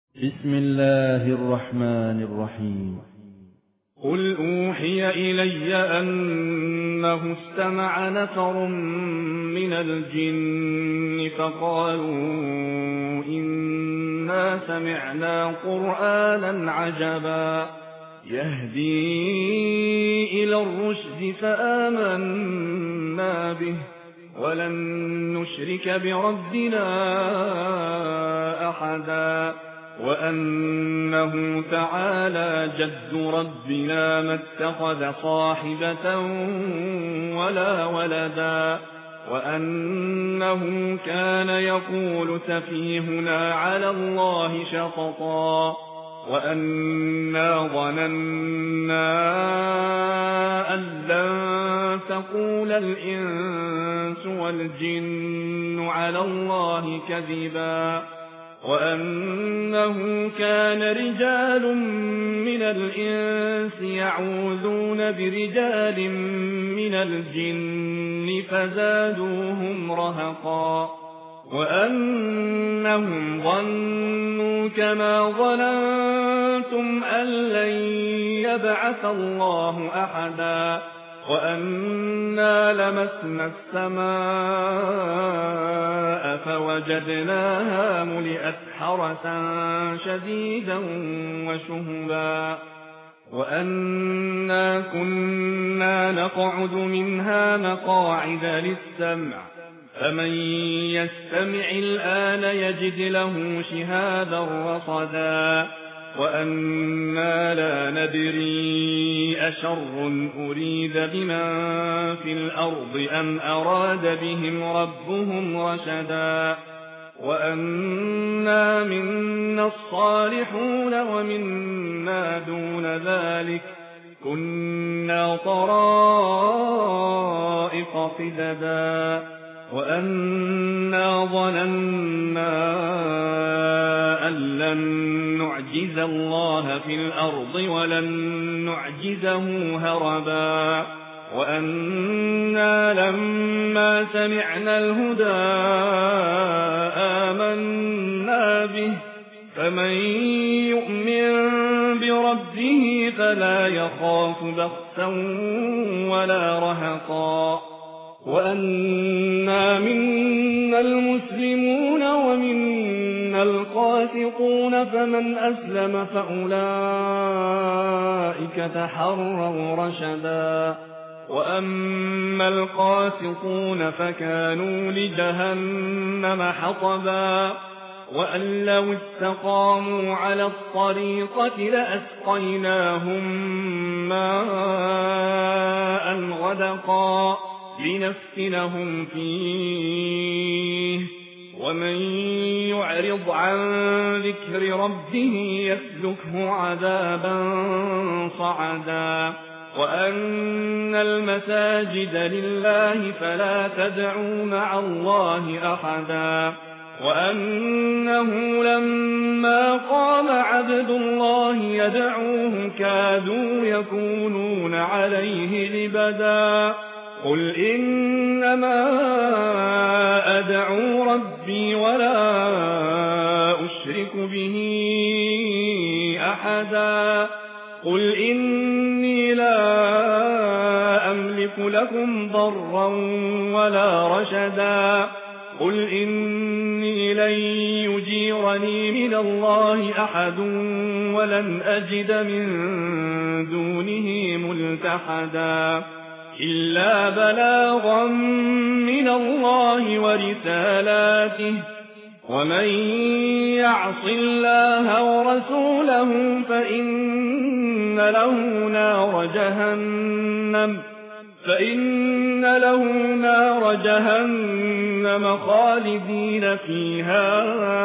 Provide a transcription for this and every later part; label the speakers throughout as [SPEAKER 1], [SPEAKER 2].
[SPEAKER 1] بسم الله الرحمن الرحيم.
[SPEAKER 2] قل أوحي إلي أنه استمع نفر من الجن فقالوا إنا سمعنا قرآنا عجبا يهدي إلى الرشد فآمنا به ولن نشرك بربنا أحدا وأنه تعالى جد ربنا ما اتخذ صاحبة ولا ولدا وأنه كان يقول سفيهنا على الله شططا وأنا ظننا أن لن تقول الإنس والجن على الله كذبا وأنه كان رجال من الإنس يعوذون برجال من الجن فزادوهم رهقا وأنهم ظنوا كما ظننتم أن لن يبعث الله أحدا وأنا لمسنا السماء فوجدناها ملئت حرسا شديدا وشهبا وأنا كنا نقعد منها مقاعد للسمع فمن يستمع الآن يجد له شهابا رصدا وأنا لا ندري أشر أريد بمن في الأرض أم أراد بهم ربهم رشدا وأنا منا الصالحون ومنا دون ذلك كنا طرائق قددا وأنا ظننا أن لن نعجز الله في الأرض ولن نعجزه هربا وأنا لما سمعنا الهدى آمنا به فمن يؤمن بربه فلا يخاف بخسا ولا رهقا وأنا منا المسلمون ومنا القاسطون فمن أسلم فأولئك تحروا رشدا وأما القاسطون فكانوا لجهنم حطبا وأن لو استقاموا على الطريقة لأسقيناهم ماء غدقا لنفتنهم فيه ومن يعرض عن ذكر ربه يسلكه عذابا صعدا وأن المساجد لله فلا تدعوا مع الله أحدا وأنه لما قام عبد الله يدعوه كادوا يكونون عليه لبدا قل إنما أدعو ربي ولا أشرك به أحدا قل إني لا أملك لكم ضرا ولا رشدا قل إني لن يجيرني من الله أحد ولن أجد من دونه ملتحدا إلا بلاغا من الله ورسالاته ومن يعص الله ورسوله فإن له نار جهنم خالدين فيها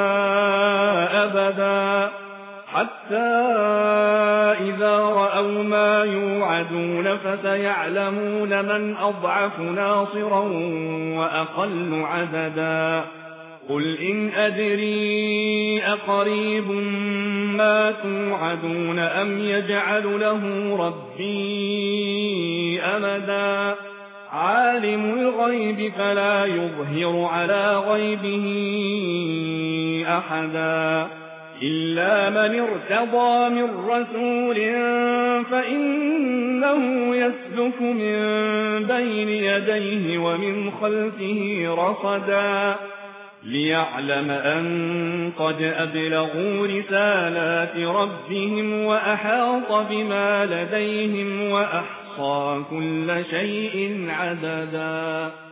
[SPEAKER 2] أبدا حتى إذا رأوا ما يوعدون فسيعلمون من أضعف ناصرا وأقل عددا قل إن أدري أقريب ما توعدون أم يجعل له ربي أمدا عالم الغيب فلا يظهر على غيبه أحدا إلا من ارتضى من رسول فإنه يسلك من بين يديه ومن خلفه رصدا ليعلم أن قد أبلغوا رسالات ربهم وأحاط بما لديهم وأحصى كل شيء عددا.